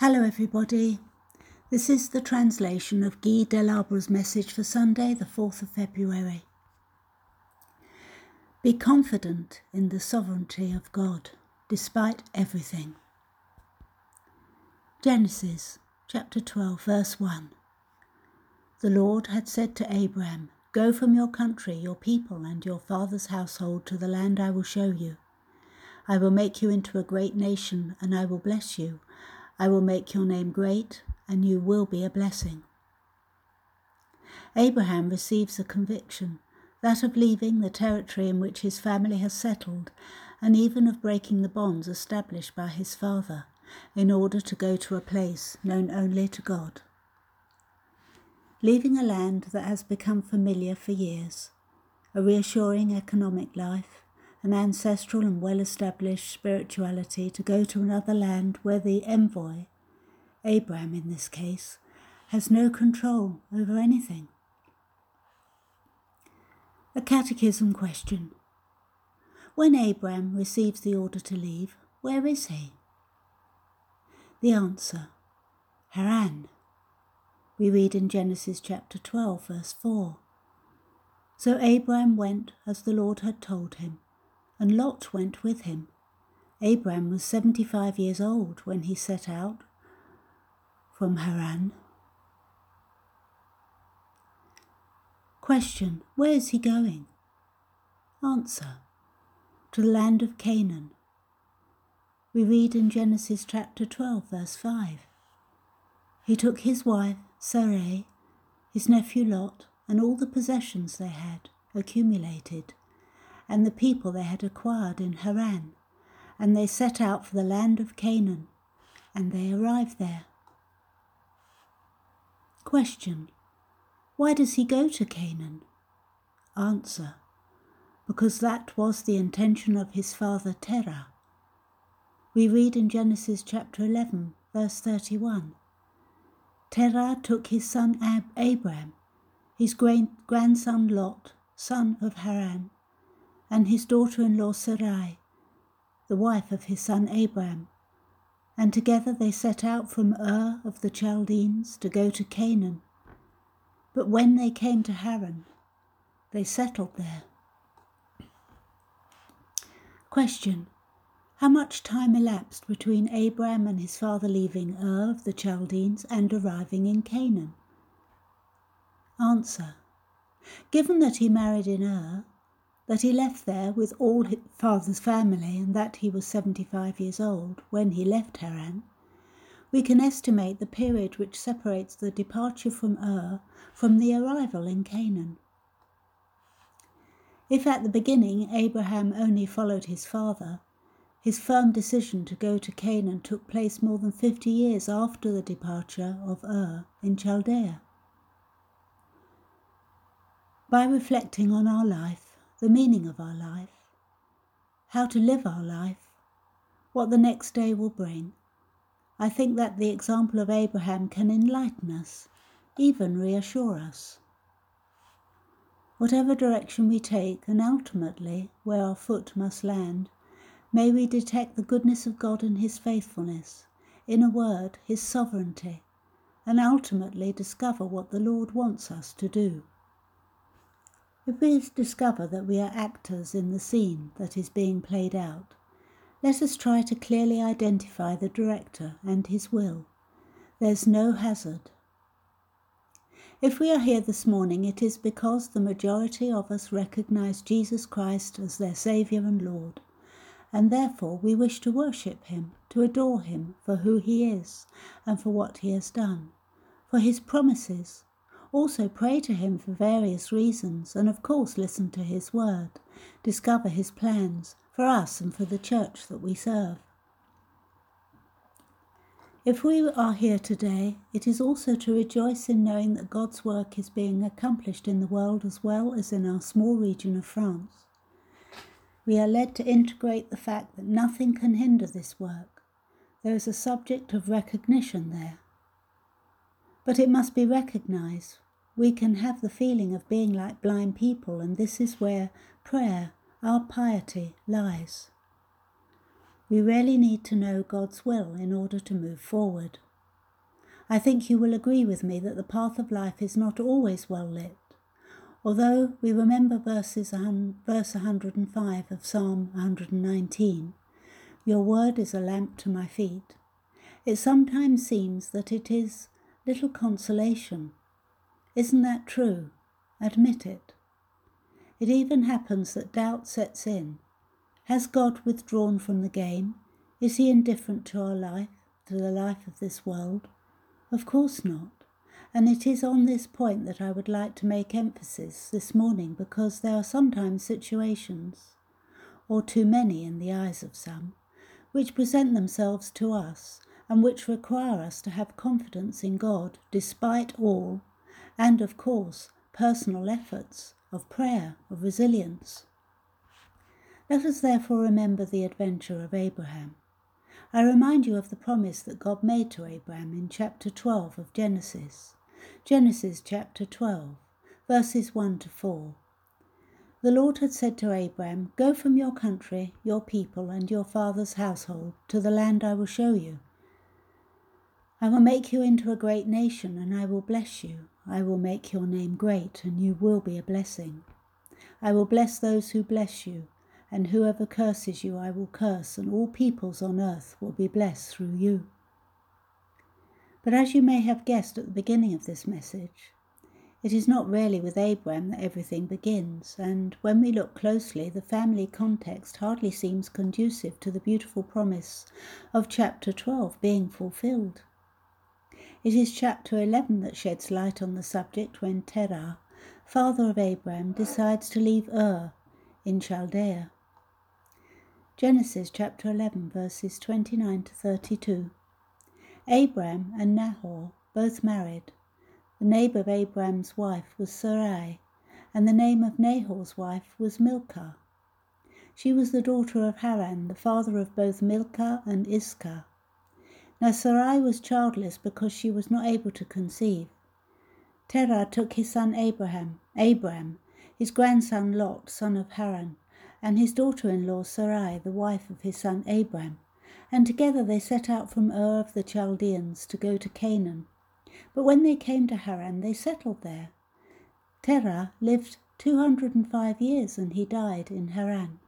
Hello everybody, this is the translation of Guy Delabre's message for Sunday the 4th of February. Be confident in the sovereignty of God, despite everything. Genesis chapter 12 verse 1. The Lord had said to Abraham, "Go from your country, your people and your father's household to the land I will show you. I will make you into a great nation and I will bless you. I will make your name great, and you will be a blessing." Abraham receives a conviction, that of leaving the territory in which his family has settled, and even of breaking the bonds established by his father, in order to go to a place known only to God. Leaving a land that has become familiar for years, a reassuring economic life, an ancestral and well-established spirituality, to go to another land where the envoy, Abraham in this case, has no control over anything. A catechism question. When Abraham receives the order to leave, where is he? The answer, Haran. We read in Genesis chapter 12 verse 4. So Abraham went as the Lord had told him, and Lot went with him. Abraham was 75 years old when he set out from Haran. Question, where is he going? Answer, to the land of Canaan. We read in Genesis chapter 12 verse 5. He took his wife Sarai, his nephew Lot, and all the possessions they had accumulated, and the people they had acquired in Haran, and they set out for the land of Canaan, and they arrived there. Question, why does he go to Canaan? Answer, because that was the intention of his father Terah. We read in Genesis chapter 11 verse 31. Terah took his son Abraham, his grandson Lot, son of Haran, and his daughter-in-law Sarai, the wife of his son Abraham, and together they set out from Ur of the Chaldeans to go to Canaan. But when they came to Haran, they settled there. Question, how much time elapsed between Abraham and his father leaving Ur of the Chaldeans and arriving in Canaan? Answer, given that he married in Ur, that he left there with all his father's family, and that he was 75 years old when he left Haran, we can estimate the period which separates the departure from Ur from the arrival in Canaan. If at the beginning Abraham only followed his father, his firm decision to go to Canaan took place more than 50 years after the departure of Ur in Chaldea. By reflecting on our life, the meaning of our life, how to live our life, what the next day will bring, I think that the example of Abraham can enlighten us, even reassure us. Whatever direction we take, and ultimately where our foot must land, may we detect the goodness of God and his faithfulness, in a word, his sovereignty, and ultimately discover what the Lord wants us to do. If we discover that we are actors in the scene that is being played out, let us try to clearly identify the director and his will. There's no hazard. If we are here this morning, it is because the majority of us recognize Jesus Christ as their Saviour and Lord, and therefore we wish to worship him, to adore him for who he is and for what he has done, for his promises. Also pray to him for various reasons, and of course listen to his word, discover his plans for us and for the church that we serve. If we are here today, it is also to rejoice in knowing that God's work is being accomplished in the world as well as in our small region of France. We are led to integrate the fact that nothing can hinder this work. There is a subject of recognition there. But it must be recognized. We can have the feeling of being like blind people, and this is where prayer, our piety, lies. We really need to know God's will in order to move forward. I think you will agree with me that the path of life is not always well lit. Although we remember verse 105 of Psalm 119, "Your word is a lamp to my feet," it sometimes seems that it is little consolation. Isn't that true? Admit it. It even happens that doubt sets in. Has God withdrawn from the game? Is he indifferent to our life, to the life of this world? Of course not. And it is on this point that I would like to make emphasis this morning, because there are sometimes situations, or too many in the eyes of some, which present themselves to us and which require us to have confidence in God despite all, and of course personal efforts of prayer, of resilience. Let us therefore remember the adventure of Abraham. I remind you of the promise that God made to Abraham in chapter 12 of Genesis. Genesis chapter 12, verses 1 to 4. The Lord had said to Abraham, "Go from your country, your people, and your father's household to the land I will show you. I will make you into a great nation, and I will bless you. I will make your name great, and you will be a blessing. I will bless those who bless you, and whoever curses you I will curse, and all peoples on earth will be blessed through you." But as you may have guessed at the beginning of this message, it is not really with Abraham that everything begins, and when we look closely, the family context hardly seems conducive to the beautiful promise of chapter 12 being fulfilled. It is chapter 11 that sheds light on the subject when Terah, father of Abraham, decides to leave Ur in Chaldea. Genesis chapter 11, verses 29 to 32. Abraham and Nahor both married. The name of Abraham's wife was Sarai, and the name of Nahor's wife was Milcah. She was the daughter of Haran, the father of both Milcah and Iscah. Now Sarai was childless because she was not able to conceive. Terah took his son Abram, his grandson Lot, son of Haran, and his daughter-in-law Sarai, the wife of his son Abram, and together they set out from Ur of the Chaldeans to go to Canaan. But when they came to Haran, they settled there. Terah lived 205 years, and he died in Haran.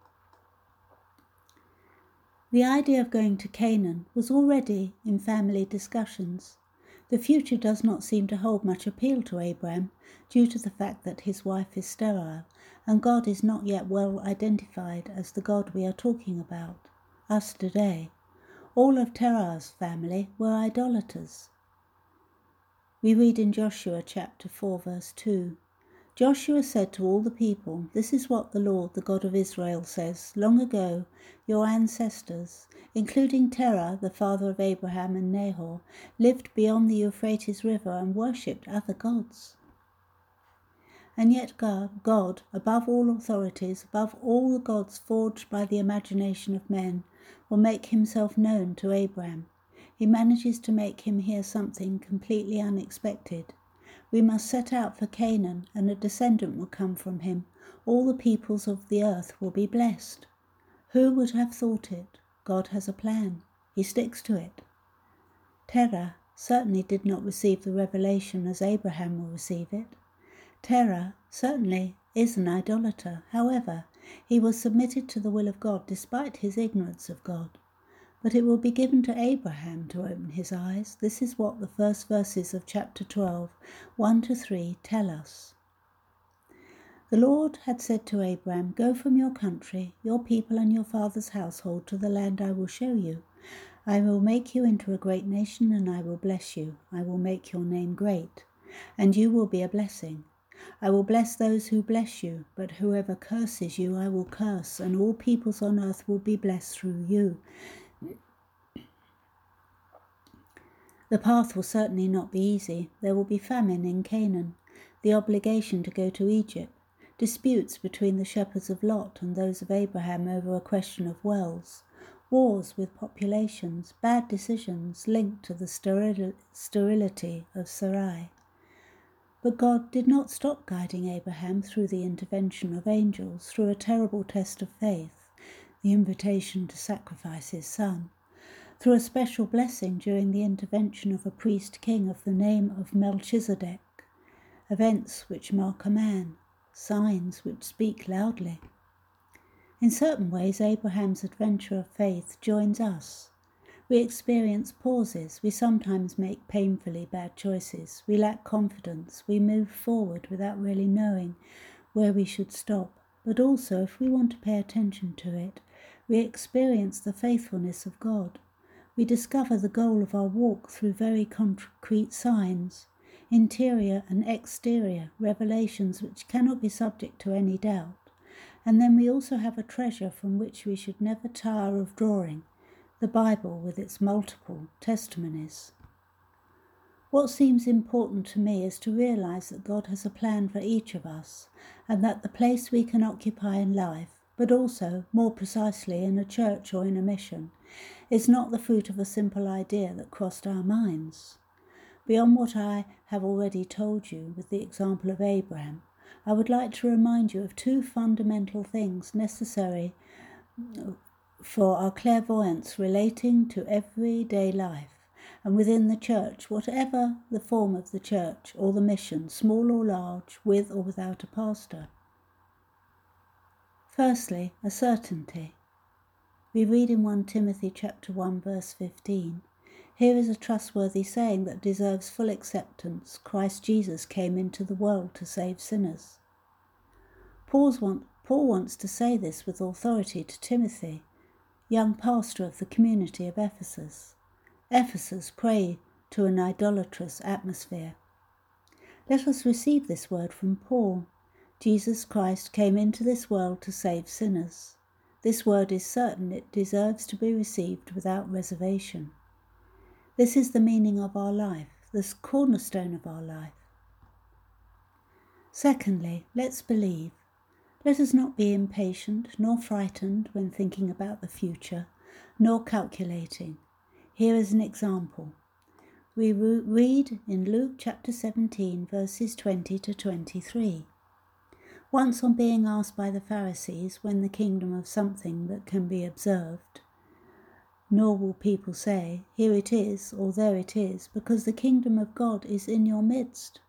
The idea of going to Canaan was already in family discussions. The future does not seem to hold much appeal to Abraham due to the fact that his wife is sterile, and God is not yet well identified as the God we are talking about, us today. All of Terah's family were idolaters. We read in Joshua chapter 4 verse 2, "Joshua said to all the people, 'This is what the Lord, the God of Israel, says. Long ago, your ancestors, including Terah, the father of Abraham and Nahor, lived beyond the Euphrates River and worshipped other gods.'" And yet God, above all authorities, above all the gods forged by the imagination of men, will make himself known to Abraham. He manages to make him hear something completely unexpected. We must set out for Canaan, and a descendant will come from him. All the peoples of the earth will be blessed. Who would have thought it? God has a plan. He sticks to it. Terah certainly did not receive the revelation as Abraham will receive it. Terah certainly is an idolater. However, he was submitted to the will of God despite his ignorance of God. But it will be given to Abraham to open his eyes. This is what the first verses of chapter 12, 1 to 3 tell us. The Lord had said to Abraham, "Go from your country, your people and your father's household to the land I will show you. I will make you into a great nation, and I will bless you. I will make your name great, and you will be a blessing. I will bless those who bless you, but whoever curses you I will curse, and all peoples on earth will be blessed through you." The path will certainly not be easy. There will be famine in Canaan, the obligation to go to Egypt, disputes between the shepherds of Lot and those of Abraham over a question of wells, wars with populations, bad decisions linked to the sterility of Sarai. But God did not stop guiding Abraham through the intervention of angels, through a terrible test of faith, the invitation to sacrifice his son. through a special blessing during the intervention of a priest-king of the name of Melchizedek, events which mark a man, signs which speak loudly. In certain ways, Abraham's adventure of faith joins us. We experience pauses, we sometimes make painfully bad choices, we lack confidence, we move forward without really knowing where we should stop. But also, if we want to pay attention to it, we experience the faithfulness of God. We discover the goal of our walk through very concrete signs, interior and exterior revelations which cannot be subject to any doubt. And then we also have a treasure from which we should never tire of drawing, the Bible with its multiple testimonies. What seems important to me is to realize that God has a plan for each of us, and that the place we can occupy in life, but also, more precisely, in a church or in a mission, is not the fruit of a simple idea that crossed our minds. Beyond what I have already told you with the example of Abraham, I would like to remind you of two fundamental things necessary for our clairvoyance relating to everyday life, and within the church, whatever the form of the church or the mission, small or large, with or without a pastor. Firstly, a certainty. We read in 1 Timothy chapter 1 verse 15, "Here is a trustworthy saying that deserves full acceptance. Christ Jesus came into the world to save sinners." Paul wants to say this with authority to Timothy, young pastor of the community of Ephesus. Ephesus prey to an idolatrous atmosphere. Let us receive this word from Paul. Jesus Christ came into this world to save sinners. This word is certain, it deserves to be received without reservation. This is the meaning of our life, the cornerstone of our life. Secondly, let's believe. Let us not be impatient nor frightened when thinking about the future, nor calculating. Here is an example. We read in Luke chapter 17 verses 20 to 23. Once on being asked by the Pharisees when the kingdom of something that can be observed, nor will people say, "Here it is," or "There it is," because the kingdom of God is in your midst.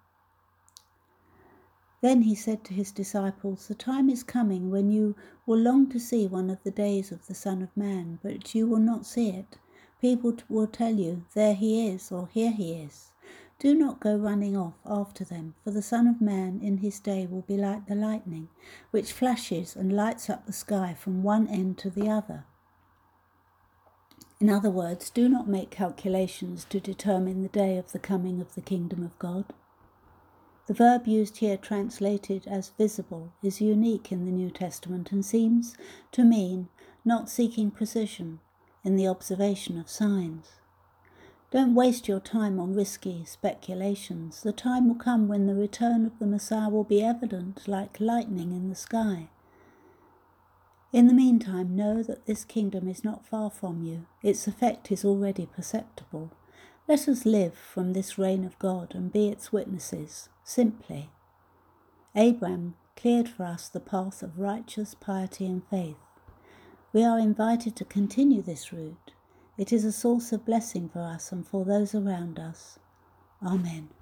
Then he said to his disciples, "The time is coming when you will long to see one of the days of the Son of Man, but you will not see it. People will tell you, 'There he is,' or 'Here he is.' Do not go running off after them, for the Son of Man in his day will be like the lightning, which flashes and lights up the sky from one end to the other." In other words, do not make calculations to determine the day of the coming of the kingdom of God. The verb used here, translated as visible, is unique in the New Testament and seems to mean not seeking precision in the observation of signs. Don't waste your time on risky speculations. The time will come when the return of the Messiah will be evident like lightning in the sky. In the meantime, know that this kingdom is not far from you. Its effect is already perceptible. Let us live from this reign of God and be its witnesses, simply. Abraham cleared for us the path of righteous piety and faith. We are invited to continue this route. It is a source of blessing for us and for those around us. Amen.